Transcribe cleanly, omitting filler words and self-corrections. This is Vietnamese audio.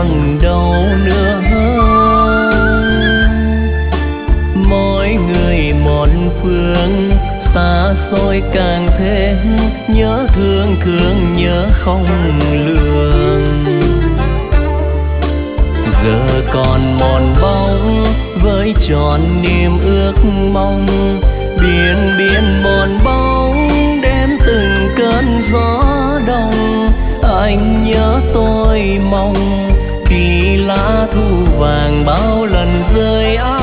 bằng đâu nữa. Mỗi người một phương, xa xôi càng thêm nhớ thương thương nhớ không lường. Giờ còn một bóng với tròn niềm ước mong, biển biển một bóng đêm từng cơn gió đông. Anh nhớ tôi mong khi lá thu vàng bao lần rơi